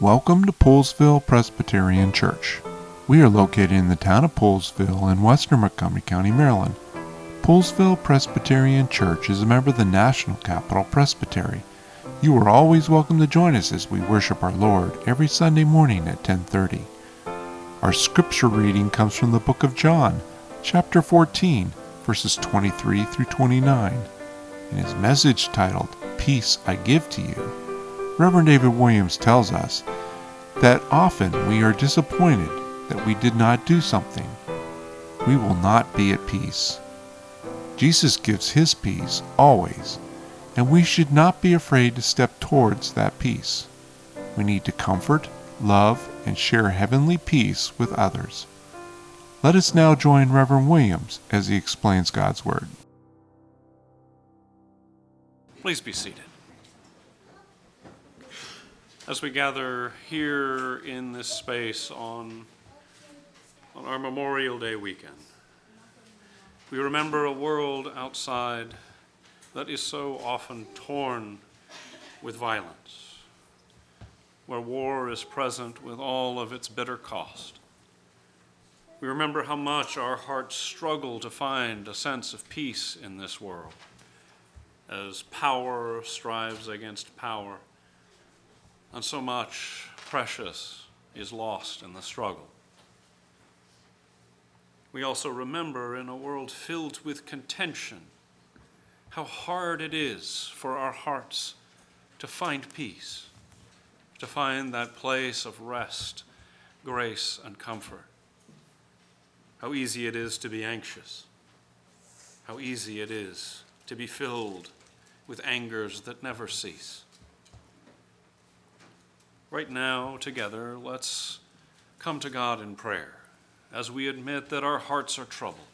Welcome to Poolesville Presbyterian Church. We are located in the town of Poolesville in western Montgomery County, Maryland. Poolesville Presbyterian Church is a member of the National Capital Presbytery. You are always welcome to join us as we worship our Lord every Sunday morning at 10:30. Our scripture reading comes from the book of John, chapter 14, verses 23 through 29. In his message titled, "Peace I Give to You," Reverend David Williams tells us that often we are disappointed that we did not do something. We will not be at peace. Jesus gives his peace always, and we should not be afraid to step towards that peace. We need to comfort, love, and share heavenly peace with others. Let us now join Reverend Williams as he explains God's Word. Please be seated. As we gather here in this space on our Memorial Day weekend, we remember a world outside that is so often torn with violence, where war is present with all of its bitter cost. We remember how much our hearts struggle to find a sense of peace in this world, as power strives against power, and so much precious is lost in the struggle. We also remember in a world filled with contention how hard it is for our hearts to find peace, to find that place of rest, grace, and comfort. How easy it is to be anxious, how easy it is to be filled with angers that never cease. Right now, together, let's come to God in prayer as we admit that our hearts are troubled.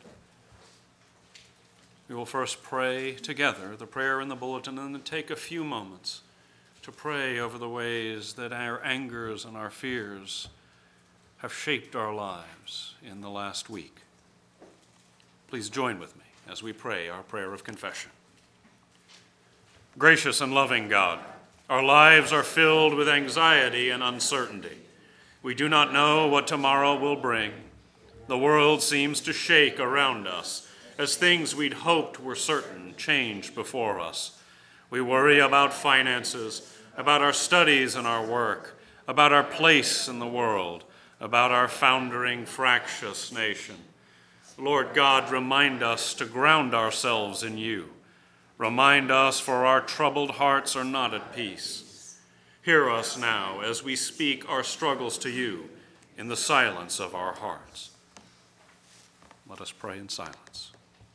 We will first pray together the prayer in the bulletin and then take a few moments to pray over the ways that our angers and our fears have shaped our lives in the last week. Please join with me as we pray our prayer of confession. Gracious and loving God, our lives are filled with anxiety and uncertainty. We do not know what tomorrow will bring. The world seems to shake around us as things we'd hoped were certain change before us. We worry about finances, about our studies and our work, about our place in the world, about our foundering, fractious nation. Lord God, remind us to ground ourselves in you. Remind us, for our troubled hearts are not at peace. Hear us now as we speak our struggles to you in the silence of our hearts. Let us pray in silence.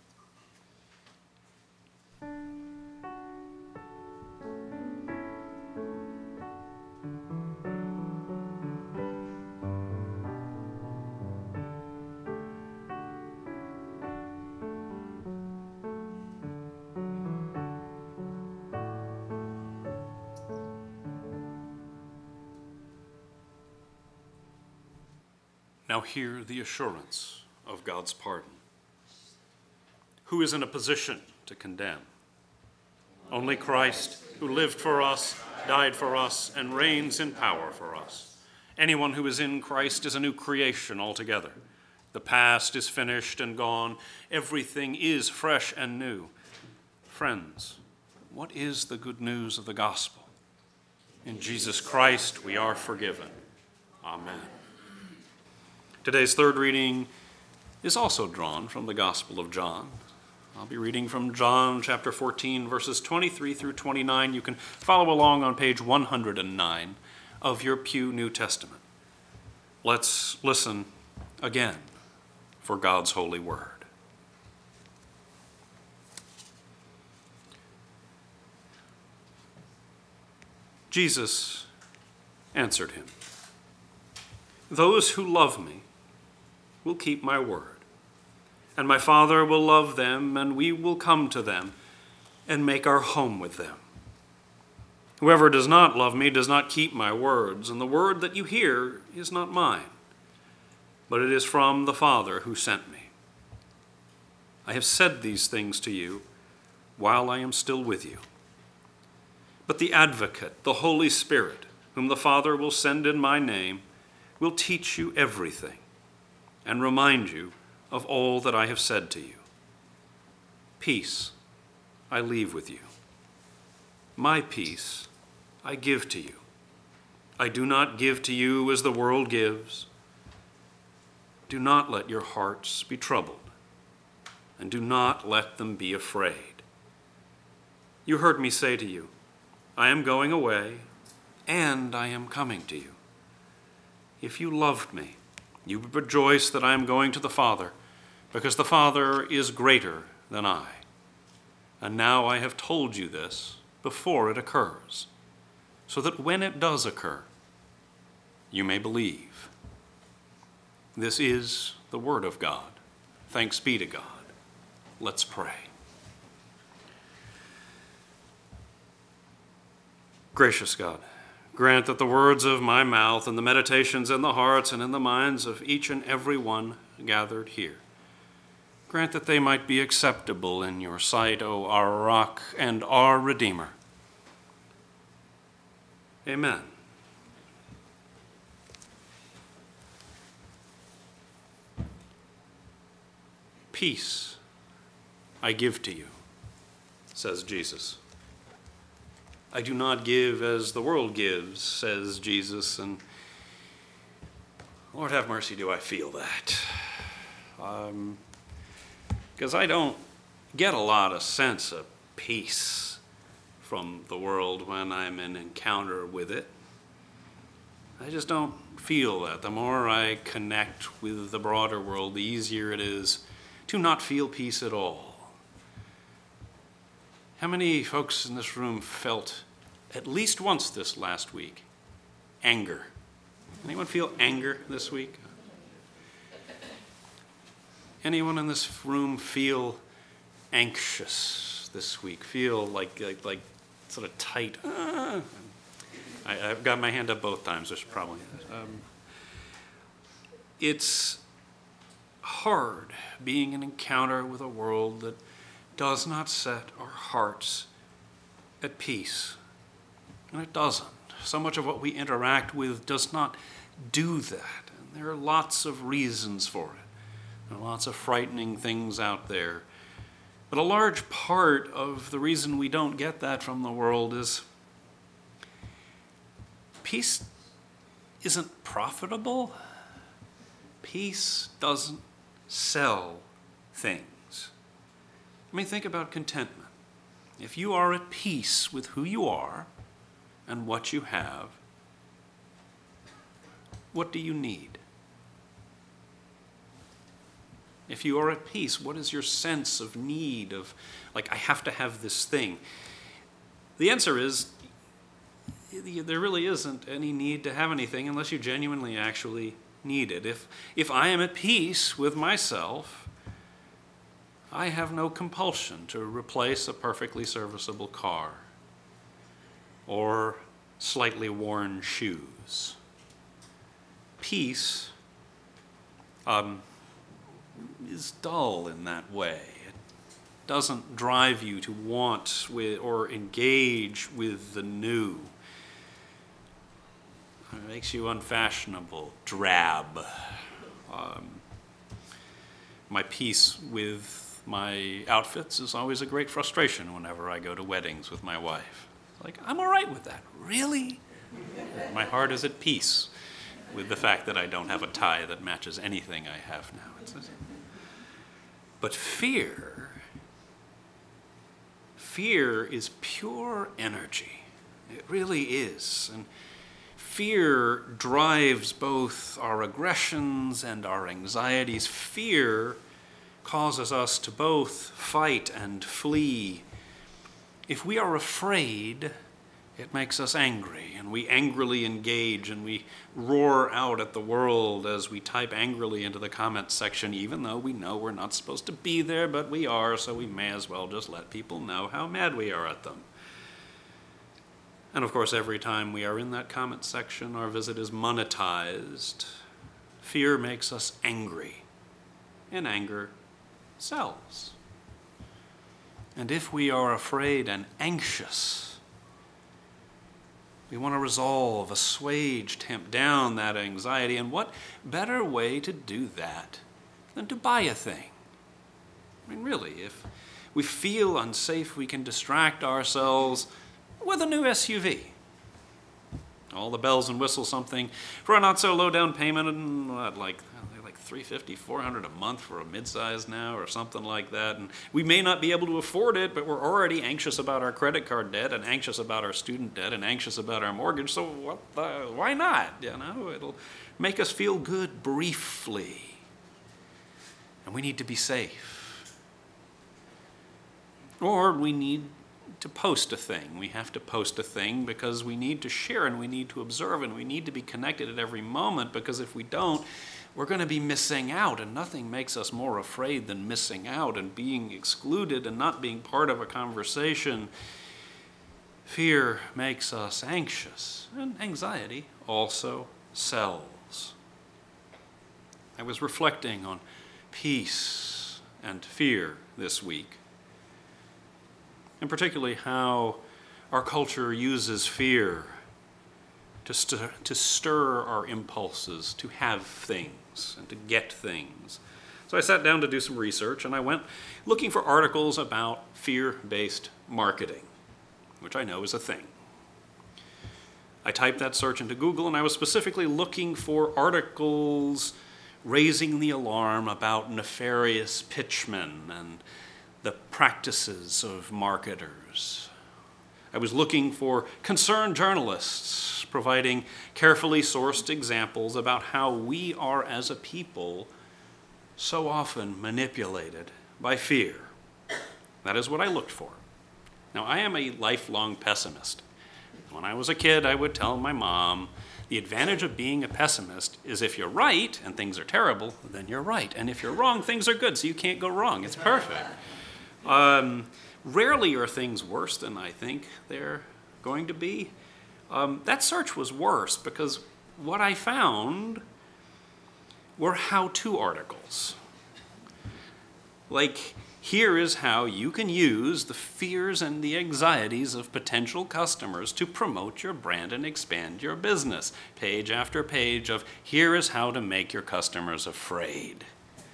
Now hear the assurance of God's pardon. Who is in a position to condemn? Only Christ, who lived for us, died for us, and reigns in power for us. Anyone who is in Christ is a new creation altogether. The past is finished and gone. Everything is fresh and new. Friends, what is the good news of the gospel? In Jesus Christ we are forgiven. Amen. Today's third reading is also drawn from the Gospel of John. I'll be reading from John chapter 14, verses 23 through 29. You can follow along on page 109 of your Pew New Testament. Let's listen again for God's holy word. Jesus answered him, "Those who love me will keep my word, and my Father will love them, and we will come to them and make our home with them. Whoever does not love me does not keep my words, and the word that you hear is not mine, but it is from the Father who sent me. I have said these things to you while I am still with you. But the Advocate, the Holy Spirit, whom the Father will send in my name, will teach you everything and remind you of all that I have said to you. Peace I leave with you. My peace I give to you. I do not give to you as the world gives. Do not let your hearts be troubled, and do not let them be afraid. You heard me say to you, I am going away, and I am coming to you. If you loved me, you would rejoice that I am going to the Father, because the Father is greater than I. And now I have told you this before it occurs, so that when it does occur, you may believe. This is the word of God. Thanks be to God. Let's pray. Gracious God, grant that the words of my mouth and the meditations in the hearts and in the minds of each and every one gathered here, grant that they might be acceptable in your sight, O our rock and our Redeemer. Amen. Peace I give to you, says Jesus. I do not give as the world gives, says Jesus, and Lord have mercy, do I feel that. Because I don't get a lot of sense of peace from the world when I'm in encounter with it. I just don't feel that. The more I connect with the broader world, the easier it is to not feel peace at all. How many folks in this room felt, at least once this last week, anger? Anyone feel anger this week? Anyone in this room feel anxious this week? Feel like sort of tight? I've got my hand up both times. There's probably it's hard being in encounter with a world that does not set our hearts at peace. And it doesn't. So much of what we interact with does not do that. And there are lots of reasons for it. There are lots of frightening things out there. But a large part of the reason we don't get that from the world is peace isn't profitable. Peace doesn't sell things. I mean, think about contentment. If you are at peace with who you are and what you have, what do you need? If you are at peace, what is your sense of need of, like, I have to have this thing? The answer is, there really isn't any need to have anything unless you genuinely actually need it. If I am at peace with myself, I have no compulsion to replace a perfectly serviceable car or slightly worn shoes. Peace is dull in that way. It doesn't drive you to want with or engage with the new. It makes you unfashionable, drab. My peace with my outfits is always a great frustration whenever I go to weddings with my wife. Like, I'm all right with that. Really? My heart is at peace with the fact that I don't have a tie that matches anything I have now. But fear is pure energy. It really is. And fear drives both our aggressions and our anxieties. Fear causes us to both fight and flee. If we are afraid, it makes us angry, and we angrily engage, and we roar out at the world as we type angrily into the comments section, even though we know we're not supposed to be there, but we are, so we may as well just let people know how mad we are at them. And of course, every time we are in that comment section, our visit is monetized. Fear makes us angry, and anger sells. And if we are afraid and anxious, We want to resolve, assuage, tamp down that anxiety. And what better way to do that than to buy a thing? I mean, really, if we feel unsafe, we can distract ourselves with a new SUV. All the bells and whistles, something for a not so low down payment, and what, like $350, $400 a month for a midsize now, or something like that. And we may not be able to afford it, but we're already anxious about our credit card debt, and anxious about our student debt, and anxious about our mortgage. So why not? It'll make us feel good briefly, and we need to be safe. Or we need to post a thing. We have to post a thing because we need to share, and we need to observe, and we need to be connected at every moment, because if we don't, we're going to be missing out, and nothing makes us more afraid than missing out and being excluded and not being part of a conversation. Fear makes us anxious, and anxiety also sells. I was reflecting on peace and fear this week, and particularly how our culture uses fear to stir our impulses to have things and to get things. So I sat down to do some research, and I went looking for articles about fear-based marketing, which I know is a thing. I typed that search into Google, and I was specifically looking for articles raising the alarm about nefarious pitchmen and the practices of marketers. I was looking for concerned journalists providing carefully sourced examples about how we are as a people so often manipulated by fear. That is what I looked for. Now, I am a lifelong pessimist. When I was a kid, I would tell my mom, the advantage of being a pessimist is if you're right and things are terrible, then you're right. And if you're wrong, things are good, so you can't go wrong. It's perfect. Rarely are things worse than I think they're going to be. That search was worse because what I found were how-to articles. Like, here is how you can use the fears and the anxieties of potential customers to promote your brand and expand your business. Page after page of, here is how to make your customers afraid.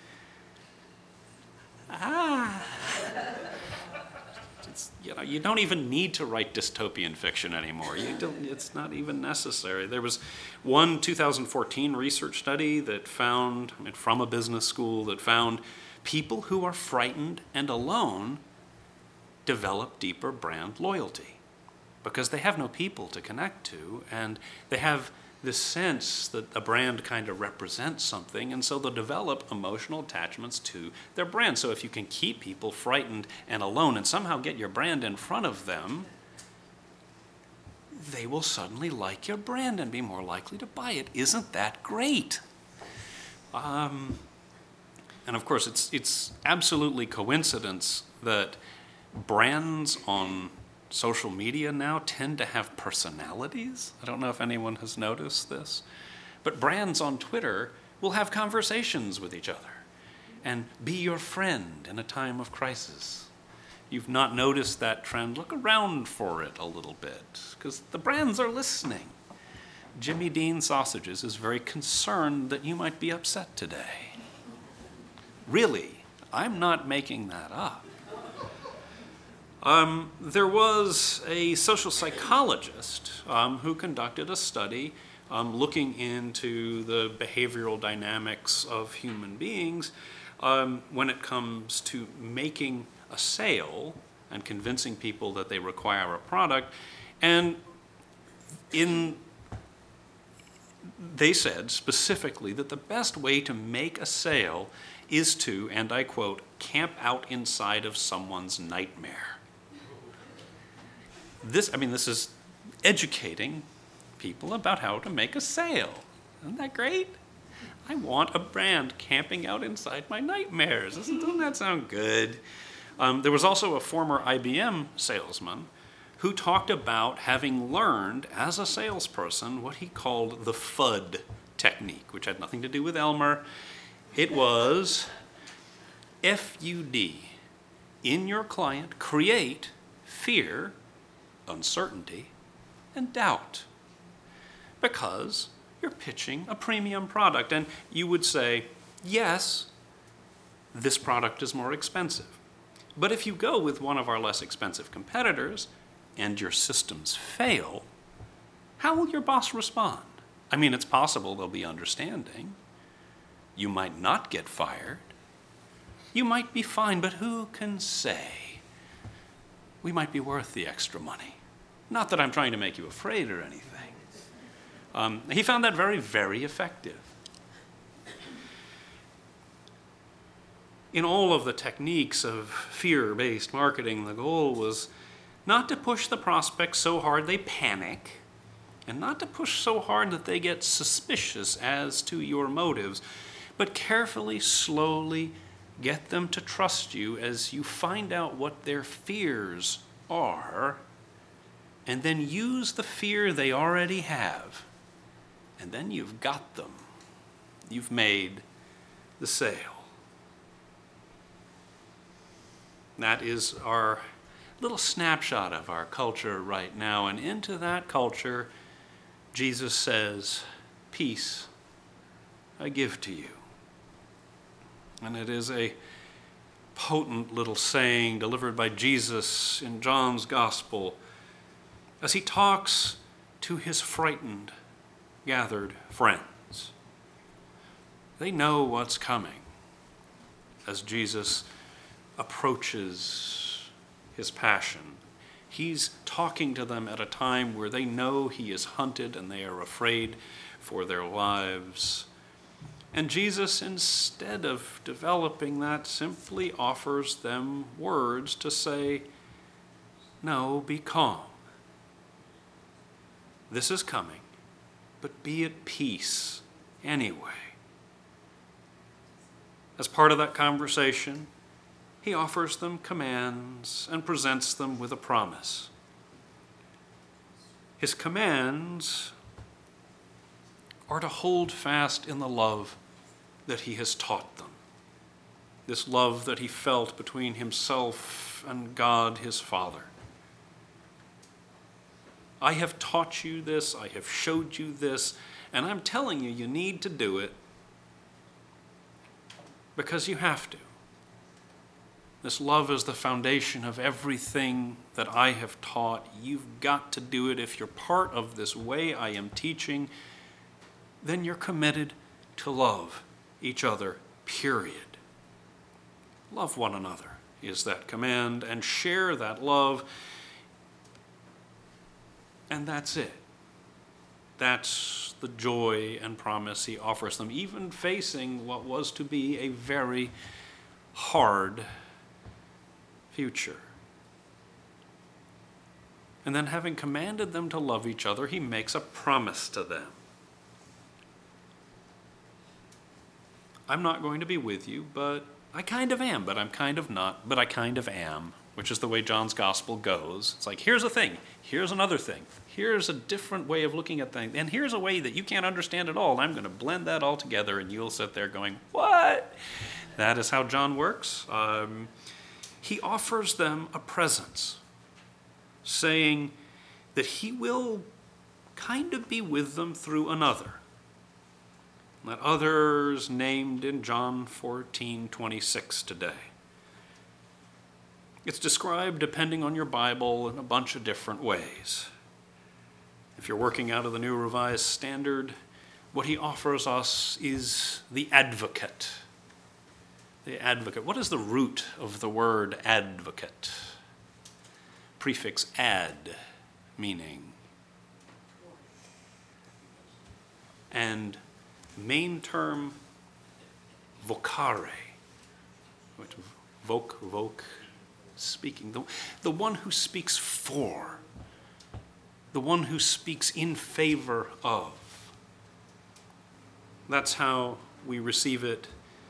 You don't even need to write dystopian fiction anymore. It's not even necessary. There was one 2014 research study that found, from a business school, that found people who are frightened and alone develop deeper brand loyalty because they have no people to connect to, and they have this sense that a brand kind of represents something, and so they'll develop emotional attachments to their brand. So if you can keep people frightened and alone and somehow get your brand in front of them, they will suddenly like your brand and be more likely to buy it. Isn't that great? And of course, it's absolutely coincidence that brands on social media now tend to have personalities. I don't know if anyone has noticed this, but brands on Twitter will have conversations with each other and be your friend in a time of crisis. You've not noticed that trend, look around for it a little bit, because the brands are listening. Jimmy Dean Sausages is very concerned that you might be upset today. Really, I'm not making that up. There was a social psychologist who conducted a study looking into the behavioral dynamics of human beings when it comes to making a sale and convincing people that they require a product. And they said specifically that the best way to make a sale is to, and I quote, camp out inside of someone's nightmare. This is educating people about how to make a sale. Isn't that great? I want a brand camping out inside my nightmares. Doesn't that sound good? There was also a former IBM salesman who talked about having learned as a salesperson what he called the FUD technique, which had nothing to do with Elmer. It was FUD. In your client, create fear, uncertainty, and doubt. Because you're pitching a premium product, and you would say, yes, this product is more expensive. But if you go with one of our less expensive competitors and your systems fail, how will your boss respond? I mean, it's possible they'll be understanding. You might not get fired. You might be fine, but who can say? We might be worth the extra money. Not that I'm trying to make you afraid or anything. He found that very, very effective. In all of the techniques of fear-based marketing, the goal was not to push the prospects so hard they panic, and not to push so hard that they get suspicious as to your motives, but carefully, slowly get them to trust you as you find out what their fears are, and then use the fear they already have. And then you've got them. You've made the sale. That is our little snapshot of our culture right now. And into that culture, Jesus says, peace I give to you. And it is a potent little saying delivered by Jesus in John's Gospel as he talks to his frightened, gathered friends. They know what's coming as Jesus approaches his passion. He's talking to them at a time where they know he is hunted and they are afraid for their lives. And Jesus, instead of developing that, simply offers them words to say, no, be calm. This is coming, but be at peace anyway. As part of that conversation, he offers them commands and presents them with a promise. His commands are to hold fast in the love that he has taught them. This love that he felt between himself and God his Father. I have taught you this, I have showed you this, and I'm telling you, you need to do it because you have to. This love is the foundation of everything that I have taught. You've got to do it. If you're part of this way I am teaching, then you're committed to love each other, period. Love one another is that command, and share that love, and that's it. That's the joy and promise he offers them, even facing what was to be a very hard future. And then, having commanded them to love each other, he makes a promise to them. I'm not going to be with you, but I kind of am, but I'm kind of not, but I kind of am, which is the way John's Gospel goes. It's like, here's a thing, here's another thing, here's a different way of looking at things, and here's a way that you can't understand at all, and I'm going to blend that all together, and you'll sit there going, what? That is how John works. He offers them a presence, saying that he will kind of be with them through another. That other is named in John 14:26 today. It's described, depending on your Bible, in a bunch of different ways. If you're working out of the New Revised Standard, what he offers us is the advocate. The advocate. What is the root of the word advocate? Prefix ad, meaning. And main term vocare, which voc, speaking. The one who speaks for. The one who speaks in favor of. That's how we receive it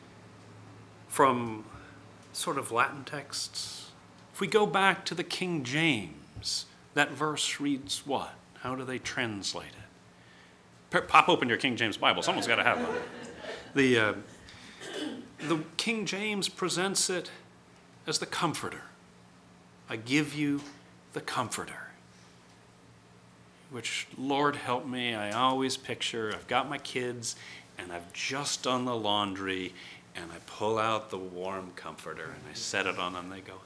from sort of Latin texts. If we go back to the King James, that verse reads what? How do they translate it? Pop open your King James Bible. Someone's got to have one. The King James presents it as the Comforter. I give you the Comforter. which, Lord help me, I always picture I've got my kids and I've just done the laundry and I pull out the warm comforter and I set it on them. They go,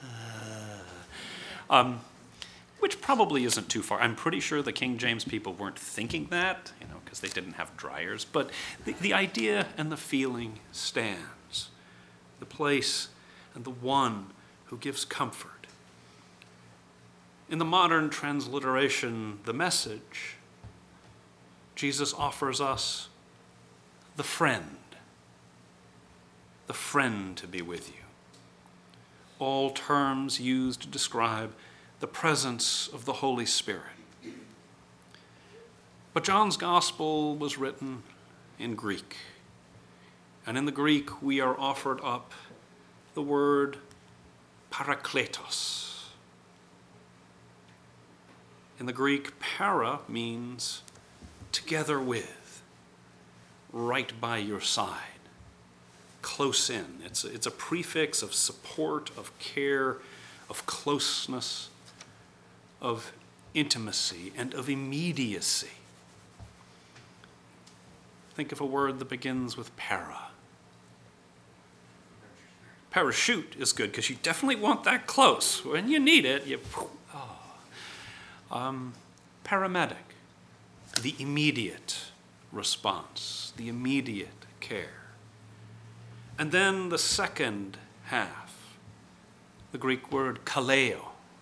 which probably isn't too far. I'm pretty sure the King James people weren't thinking that, because they didn't have dryers. But the idea and the feeling stands. The place and the one who gives comfort. In the modern transliteration, The Message, Jesus offers us the friend to be with you. All terms used to describe the presence of the Holy Spirit. But John's Gospel was written in Greek. And in the Greek, we are offered up the word parakletos. In the Greek, para means together with, right by your side, close in. It's a prefix of support, of care, of closeness, of intimacy, and of immediacy. Think of a word that begins with para. Parachute is good because you definitely want that close. When you need it, paramedic, the immediate response, the immediate care. And then the second half, the Greek word kaleo,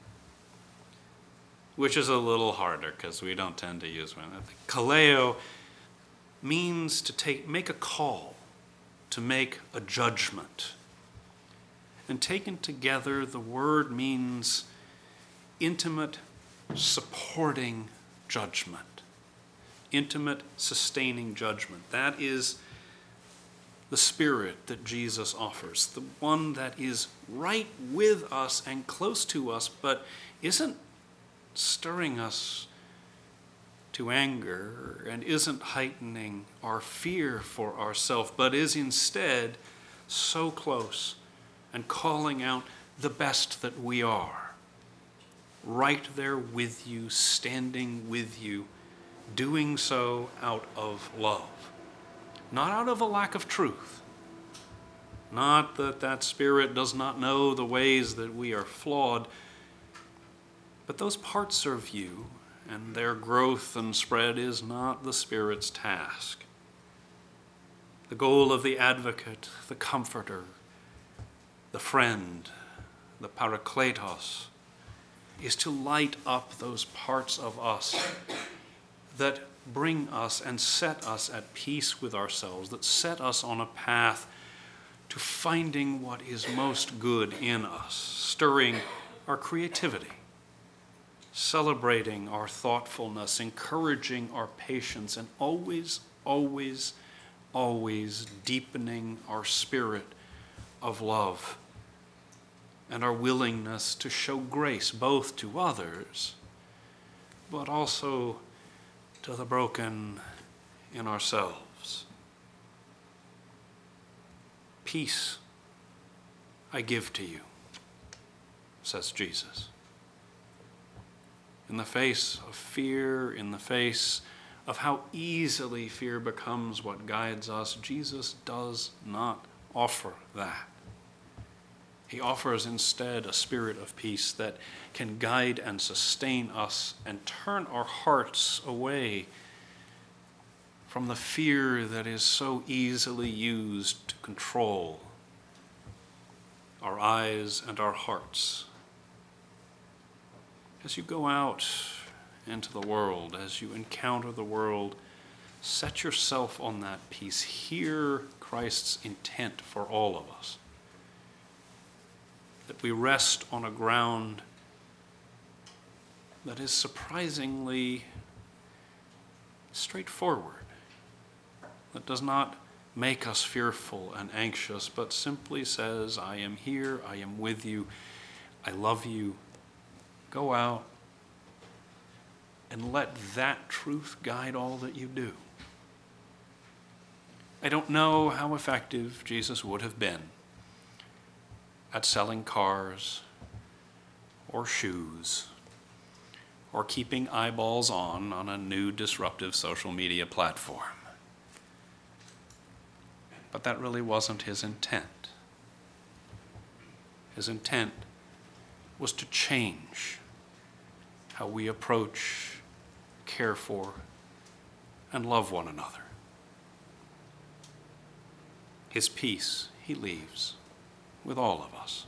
which is a little harder because we don't tend to use one. Kaleo means to make a call, to make a judgment. And taken together, the word means intimate, supporting judgment. Intimate, sustaining judgment. That is the Spirit that Jesus offers, the one that is right with us and close to us, but isn't stirring us to anger and isn't heightening our fear for ourselves, but is instead so close and calling out the best that we are, right there with you, standing with you, doing so out of love, not out of a lack of truth. Not that Spirit does not know the ways that we are flawed, but those parts of you and their growth and spread is not the Spirit's task. The goal of the advocate, the comforter, the friend, the parakletos, is to light up those parts of us that bring us and set us at peace with ourselves, that set us on a path to finding what is most good in us, stirring our creativity, celebrating our thoughtfulness, encouraging our patience, and always, always, always deepening our spirit of love and our willingness to show grace both to others, but also to the broken in ourselves. Peace I give to you, says Jesus. In the face of fear, in the face of how easily fear becomes what guides us, Jesus does not offer that. He offers instead a spirit of peace that can guide and sustain us and turn our hearts away from the fear that is so easily used to control our eyes and our hearts. As you go out into the world, as you encounter the world, set yourself on that peace. Hear Christ's intent for all of us. That we rest on a ground that is surprisingly straightforward, that does not make us fearful and anxious, but simply says, I am here, I am with you, I love you. Go out and let that truth guide all that you do. I don't know how effective Jesus would have been at selling cars or shoes or keeping eyeballs on a new disruptive social media platform. But that really wasn't his intent. His intent was to change how we approach, care for, and love one another. His peace he leaves with all of us.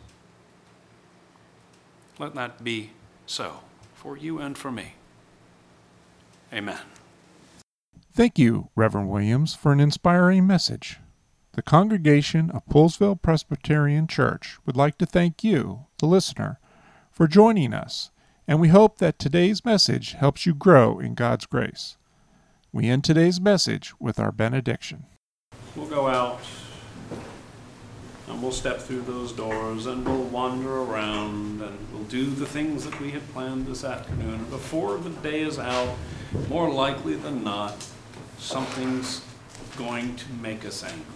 Let that be so for you and for me. Amen. Thank you, Reverend Williams, for an inspiring message. The congregation of Poolesville Presbyterian Church would like to thank you, the listener, for joining us, and we hope that today's message helps you grow in God's grace. We end today's message with our benediction. We'll go out and we'll step through those doors and we'll wander around and we'll do the things that we had planned this afternoon. And before the day is out, more likely than not, something's going to make us angry.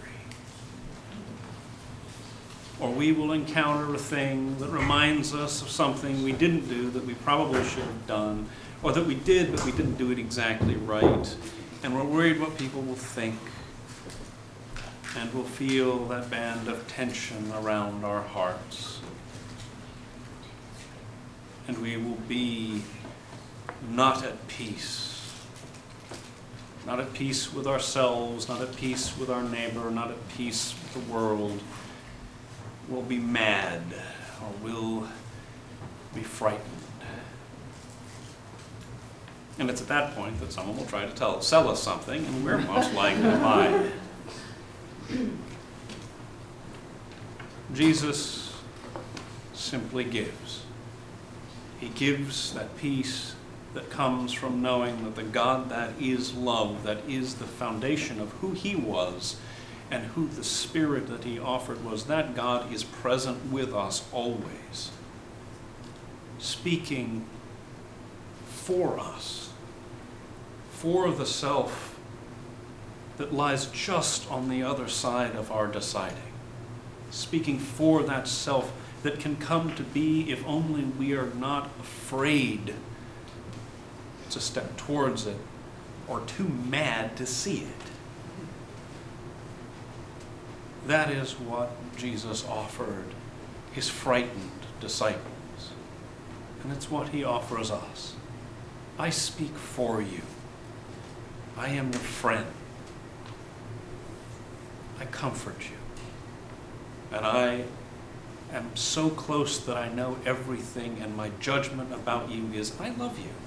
Or we will encounter a thing that reminds us of something we didn't do that we probably should have done, or that we did but we didn't do it exactly right. And we're worried what people will think. And we'll feel that band of tension around our hearts. And we will be not at peace. Not at peace with ourselves, not at peace with our neighbor, not at peace with the world. We'll be mad, or we'll be frightened. And it's at that point that someone will try to sell us something, and we're most likely to buy. Jesus simply gives. He gives that peace that comes from knowing that the God that is love, that is the foundation of who he was, and who the Spirit that he offered was, that God is present with us always, speaking for us, for the self that lies just on the other side of our deciding, speaking for that self that can come to be if only we are not afraid to step towards it or too mad to see it. That is what Jesus offered his frightened disciples. And it's what he offers us. I speak for you. I am your friend. I comfort you. And I am so close that I know everything, and my judgment about you is, I love you.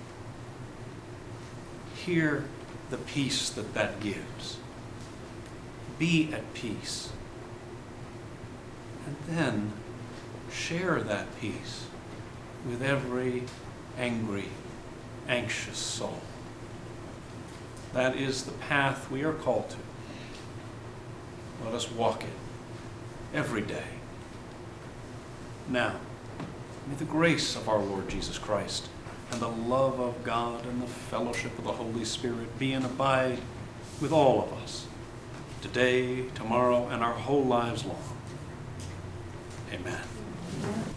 Hear the peace that gives. Be at peace. And then share that peace with every angry, anxious soul. That is the path we are called to. Let us walk it every day. Now, may the grace of our Lord Jesus Christ and the love of God and the fellowship of the Holy Spirit be and abide with all of us, today, tomorrow, and our whole lives long. Amen.